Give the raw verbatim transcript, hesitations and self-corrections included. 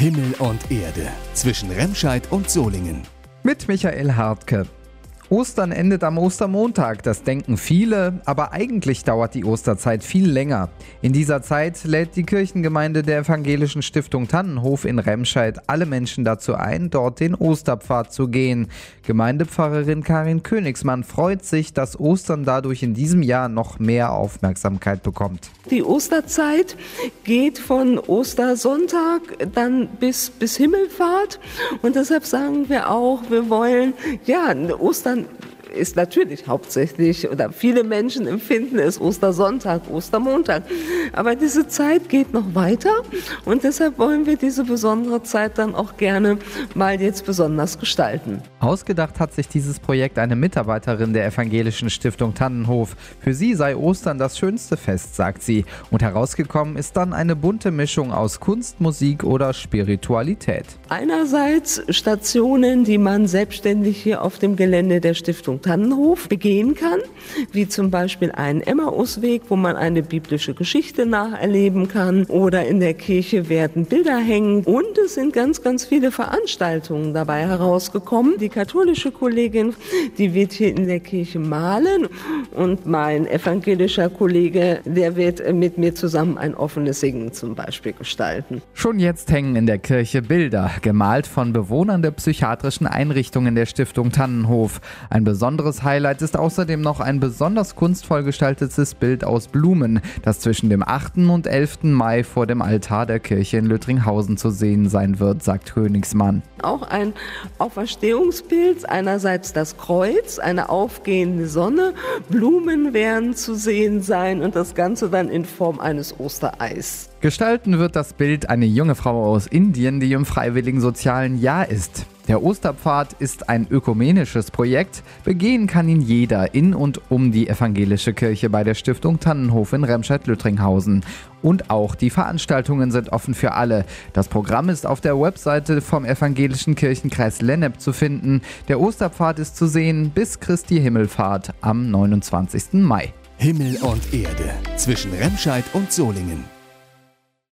Himmel und Erde zwischen Remscheid und Solingen. Mit Michael Hartke. Ostern endet am Ostermontag, das denken viele, aber eigentlich dauert die Osterzeit viel länger. In dieser Zeit lädt die Kirchengemeinde der Evangelischen Stiftung Tannenhof in Remscheid alle Menschen dazu ein, dort den Osterpfad zu gehen. Gemeindepfarrerin Karin Königsmann freut sich, dass Ostern dadurch in diesem Jahr noch mehr Aufmerksamkeit bekommt. Die Osterzeit geht von Ostersonntag dann bis, bis Himmelfahrt und deshalb sagen wir auch, wir wollen, ja, Ostern ist natürlich hauptsächlich, oder viele Menschen empfinden es Ostersonntag, Ostermontag. Aber diese Zeit geht noch weiter und deshalb wollen wir diese besondere Zeit dann auch gerne mal jetzt besonders gestalten. Ausgedacht hat sich dieses Projekt eine Mitarbeiterin der Evangelischen Stiftung Tannenhof. Für sie sei Ostern das schönste Fest, sagt sie. Und herausgekommen ist dann eine bunte Mischung aus Kunst, Musik oder Spiritualität. Einerseits Stationen, die man selbstständig hier auf dem Gelände der Stiftung Tannenhof begehen kann, wie zum Beispiel einen Emmausweg, wo man eine biblische Geschichte nacherleben kann, oder in der Kirche werden Bilder hängen und es sind ganz, ganz viele Veranstaltungen dabei herausgekommen. Die katholische Kollegin, die wird hier in der Kirche malen und mein evangelischer Kollege, der wird mit mir zusammen ein offenes Singen zum Beispiel gestalten. Schon jetzt hängen in der Kirche Bilder, gemalt von Bewohnern der psychiatrischen Einrichtungen der Stiftung Tannenhof. Ein besonderes Highlight ist außerdem noch ein besonders kunstvoll gestaltetes Bild aus Blumen, das zwischen dem achten und elften Mai vor dem Altar der Kirche in Lüttringhausen zu sehen sein wird, sagt Königsmann. Auch ein Auferstehungsbild, einerseits das Kreuz, eine aufgehende Sonne, Blumen werden zu sehen sein und das Ganze dann in Form eines Ostereis. Gestalten wird das Bild eine junge Frau aus Indien, die im freiwilligen sozialen Jahr ist. Der Osterpfad ist ein ökumenisches Projekt. Begehen kann ihn jeder in und um die evangelische Kirche bei der Stiftung Tannenhof in Remscheid-Lüttringhausen. Und auch die Veranstaltungen sind offen für alle. Das Programm ist auf der Webseite vom evangelischen Kirchenkreis Lennep zu finden. Der Osterpfad ist zu sehen bis Christi Himmelfahrt am neunundzwanzigsten Mai. Himmel und Erde zwischen Remscheid und Solingen.